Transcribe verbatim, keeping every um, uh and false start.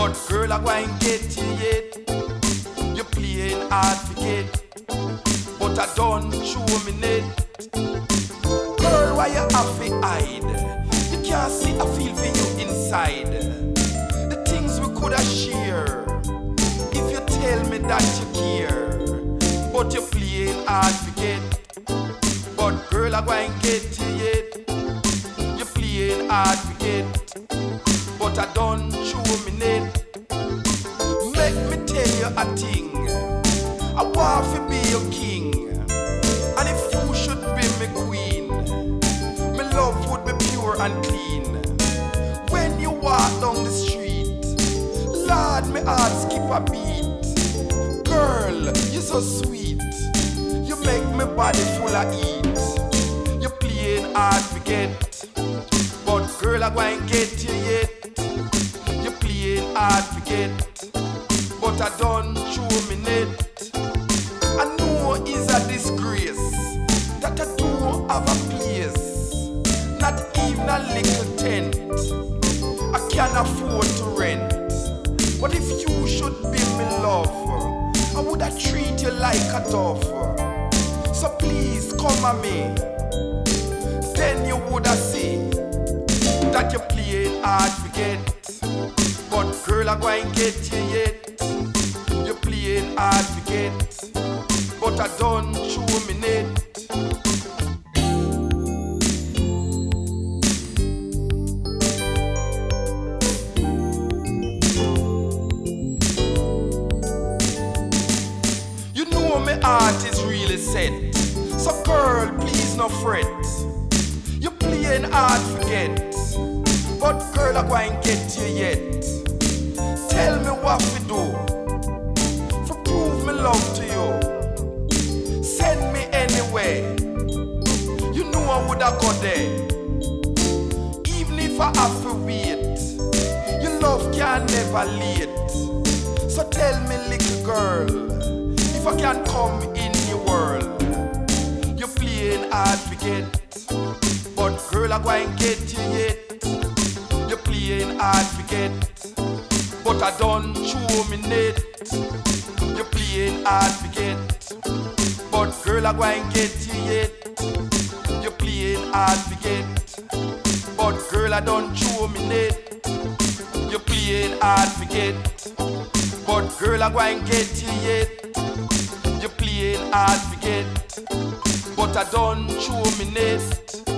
but girl I go and get you yet. You playing hard to get, but I don't show me net. Girl, why you have to hide? You can't see I feel for you inside. The things we coulda share, if you tell me that you care. But you playing hard to get, but girl I go and get you yet. You playing hard to get, but I don't show me net. Make me tell you a thing, I want to be your king, and if you should be my queen, my love would be pure and clean. When you walk down the street, Lord, my heart skip a beat. Girl, you're so sweet, you make my body full of heat. You playing hard to get, but girl I go and get you yet. You playing hard to get, but I don't show me net. I know it's a disgrace that I don't have a place, not even a little tent I can't afford to rent. But if you should be my love, I woulda treat you like a dove. So please come at me, then you woulda see that you playing hard to get, but girl I go and get you yet. You playing hard to get, but I don't show me net. You know my heart is really set, so girl please no fret. You playing hard to get, but girl I go and get you yet. Tell me what we do, for prove me love to you. Send me anywhere, you know I woulda go there. Even if I have to wait, your love can never late. So tell me little girl, if I can come in your world. You playing hard to get, but girl I go and get you yet. You playing hard to get, but I don't show me net. You playing hard to get, but girl I go and get you yet. You playing hard to get, but girl I don't show me net. You playing hard to get, but girl I go and get you yet. You playing hard to get, but I don't show me net.